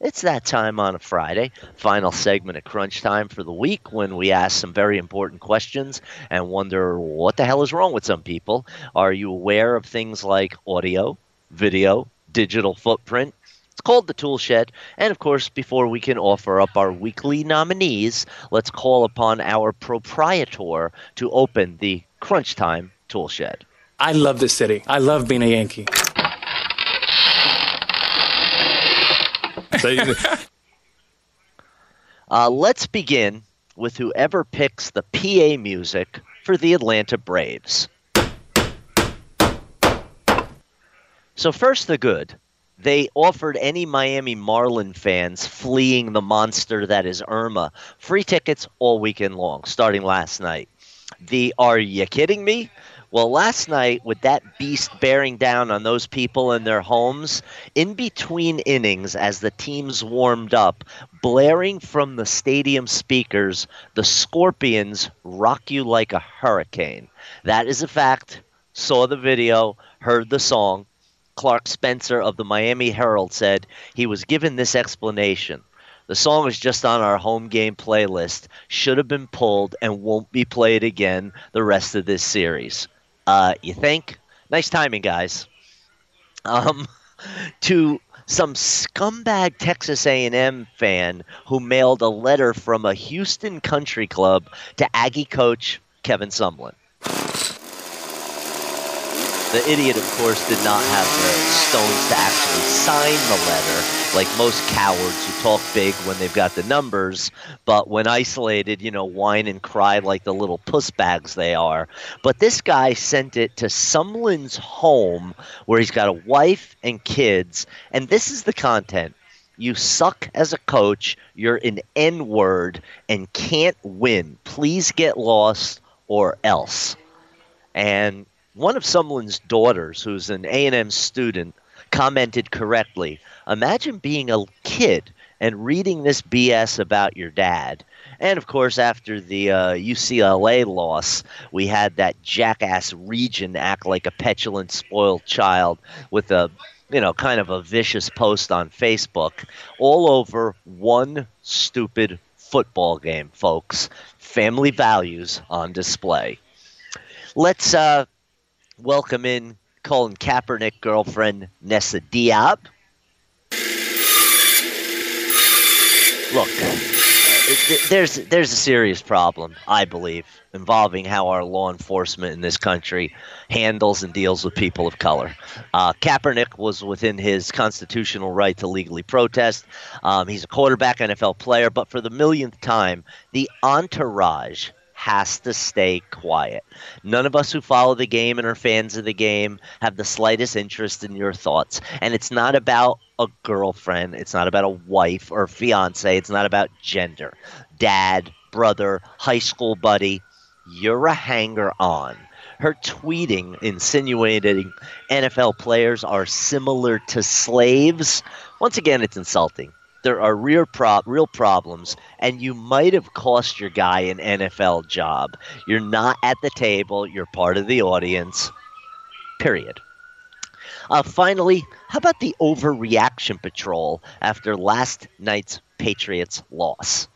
It's that time on a Friday, final segment of Crunch Time for the week when we ask some very important questions and wonder what the hell is wrong with some people. Are you aware of things like audio, video, digital footprint? It's called the Tool Shed. And of course, before we can offer up our weekly nominees, let's call upon our proprietor to open the Crunch Time Tool Shed. I love this city. I love being a Yankee. Let's begin with whoever picks the PA music for the Atlanta Braves. So first, the good. They offered any Miami Marlin fans fleeing the monster that is Irma free tickets all weekend long, starting last night. Are you kidding me? Well, last night, with that beast bearing down on those people in their homes, in between innings as the teams warmed up, blaring from the stadium speakers, the Scorpions rock you like a hurricane. That is a fact. Saw the video, heard the song. Clark Spencer of the Miami Herald said he was given this explanation. The song is just on our home game playlist, should have been pulled, and won't be played again the rest of this series. You think? Nice timing, guys. To some scumbag Texas A&M fan who mailed a letter from a Houston country club to Aggie coach Kevin Sumlin. The idiot, of course, did not have the stones to actually sign the letter, like most cowards who talk big when they've got the numbers, but when isolated, whine and cry like the little puss bags they are. But this guy sent it to Sumlin's home, where he's got a wife and kids, and this is the content. You suck as a coach, you're an N-word, and can't win. Please get lost or else. And one of Sumlin's daughters, who's an A&M student, commented correctly, imagine being a kid and reading this BS about your dad. And, of course, after the UCLA loss, we had that jackass Region act like a petulant, spoiled child with a, kind of a vicious post on Facebook, all over one stupid football game, folks. Family values on display. Let's welcome in Colin Kaepernick girlfriend Nessa Diab. Look, there's a serious problem, I believe, involving how our law enforcement in this country handles and deals with people of color. Kaepernick was within his constitutional right to legally protest. He's a quarterback, NFL player, but for the millionth time, the entourage has to stay quiet. None of us who follow the game and are fans of the game have the slightest interest in your thoughts. And it's not about a girlfriend. It's not about a wife or fiance. It's not about gender. Dad, brother, high school buddy. You're a hanger-on. Her tweeting insinuating NFL players are similar to slaves. Once again, it's insulting. There are real problems, and you might have cost your guy an NFL job. You're not at the table. You're part of the audience, period. Finally, how about the overreaction patrol after last night's Patriots loss?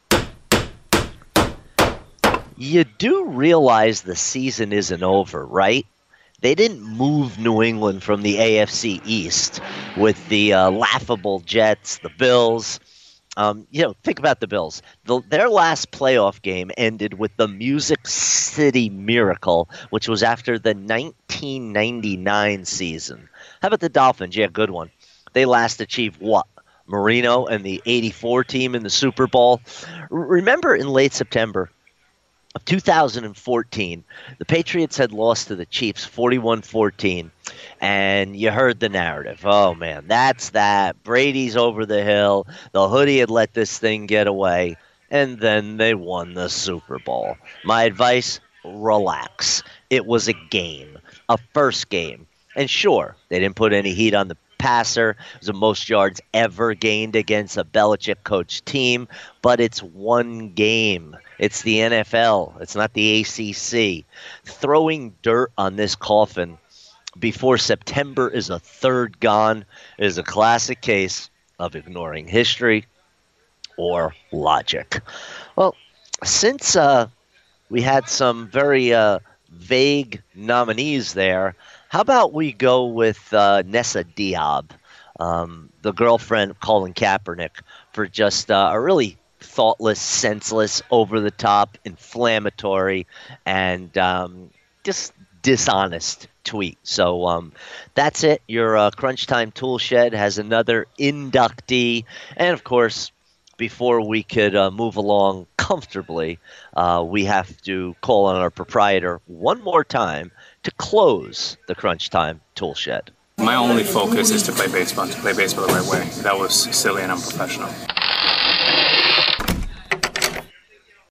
You do realize the season isn't over, right? They didn't move New England from the AFC East with the laughable Jets, the Bills. Think about the Bills. Their last playoff game ended with the Music City Miracle, which was after the 1999 season. How about the Dolphins? Yeah, good one. They last achieved what? Marino and the 84 team in the Super Bowl. Remember in late September of 2014, the Patriots had lost to the Chiefs 41-14, and you heard the narrative. Oh, man, that's that. Brady's over the hill. The hoodie had let this thing get away, and then they won the Super Bowl. My advice, relax. It was a game, a first game. And sure, they didn't put any heat on the passer. It was the most yards ever gained against a Belichick-coached team, but it's one game. It's the NFL. It's not the ACC. Throwing dirt on this coffin before September is a third gone is a classic case of ignoring history or logic. Well, since we had some very vague nominees there, how about we go with Nessa Diab, the girlfriend of Colin Kaepernick, for just a really thoughtless, senseless, over the top, inflammatory, and just dishonest tweet. So that's it. Your Crunch Time Tool Shed has another inductee. And of course, before we could move along comfortably, we have to call on our proprietor one more time to close the Crunch Time Tool Shed. My only focus is to play baseball and to play baseball the right way. That was silly and unprofessional.